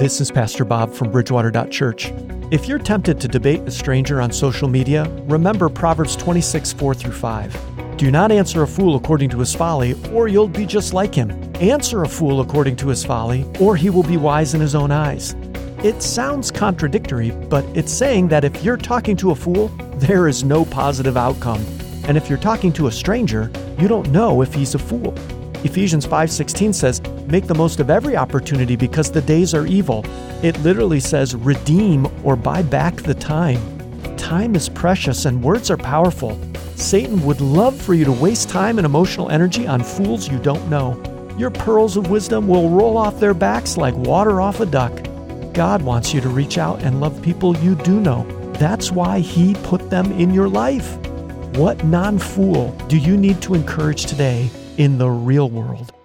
This is Pastor Bob from Bridgewater.Church. If you're tempted to debate a stranger on social media, remember Proverbs 26, 4-5. Do not answer a fool according to his folly, or you'll be just like him. Answer a fool according to his folly, or he will be wise in his own eyes. It sounds contradictory, but it's saying that if you're talking to a fool, there is no positive outcome. And if you're talking to a stranger, you don't know if he's a fool. Ephesians 5:16 says, make the most of every opportunity because the days are evil. It literally says, redeem or buy back the time. Time is precious and words are powerful. Satan would love for you to waste time and emotional energy on fools you don't know. Your pearls of wisdom will roll off their backs like water off a duck. God wants you to reach out and love people you do know. That's why He put them in your life. What non-fool do you need to encourage today in the real world?